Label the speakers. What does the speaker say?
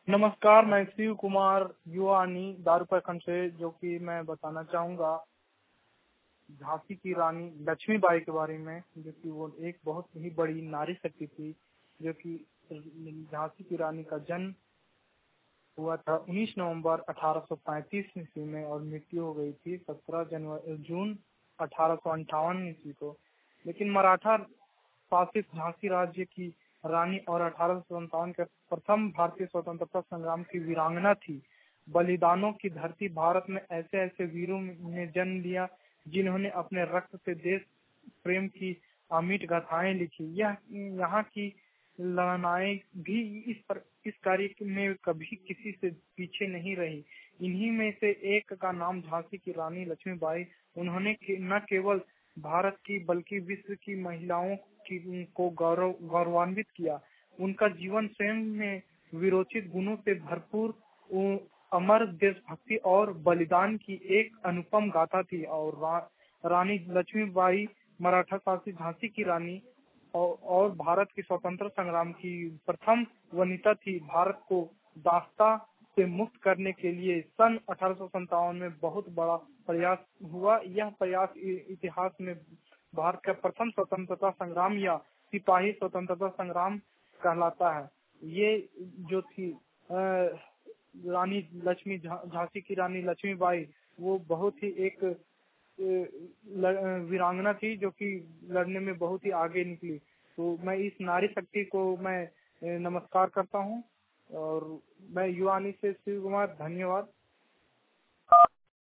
Speaker 1: नमस्कार, मैं शिव कुमार युवानी दारू प्रखंड से, जो कि मैं बताना चाहूँगा झांसी की रानी लक्ष्मीबाई के बारे में, जो कि वो एक बहुत ही बड़ी नारी शक्ति थी। जो कि झांसी की रानी का जन्म हुआ था 19 नवंबर 1835 ईस्वी में और मृत्यु हो गई थी 17 जून 1858 ईस्वी को। लेकिन मराठा शासित झांसी राज्य की रानी और 1857 के प्रथम भारतीय स्वतंत्रता संग्राम की वीरांगना थी। बलिदानों की धरती भारत में ऐसे ऐसे वीरों ने जन्म लिया जिन्होंने अपने रक्त से देश प्रेम की अमिट गाथाएं लिखी। यह यहाँ की लड़ाई भी इस कार्य में कभी किसी से पीछे नहीं रही। इन्हीं में से एक का नाम झांसी की रानी लक्ष्मीबाई। उन्होंने न केवल भारत की बल्कि विश्व की महिलाओं को गौरवान्वित किया। उनका जीवन स्वयं में विरोचित गुणों से भरपूर अमर देशभक्ति और बलिदान की एक अनुपम गाथा थी। और रानी लक्ष्मीबाई मराठा शासित झांसी की रानी और भारत के स्वतंत्र संग्राम की प्रथम वनिता थी। भारत को दास्ता से मुक्त करने के लिए सन 1857 में बहुत बड़ा प्रयास हुआ। यह प्रयास इतिहास में भारत का प्रथम स्वतंत्रता संग्राम या सिपाही स्वतंत्रता संग्राम कहलाता है। ये जो थी रानी लक्ष्मी झांसी की रानी लक्ष्मीबाई, वो बहुत ही एक वीरांगना थी जो कि लड़ने में बहुत ही आगे निकली। तो मैं इस नारी शक्ति को मैं नमस्कार करता हूँ। और मैं युवानी से शिव कुमार, धन्यवाद।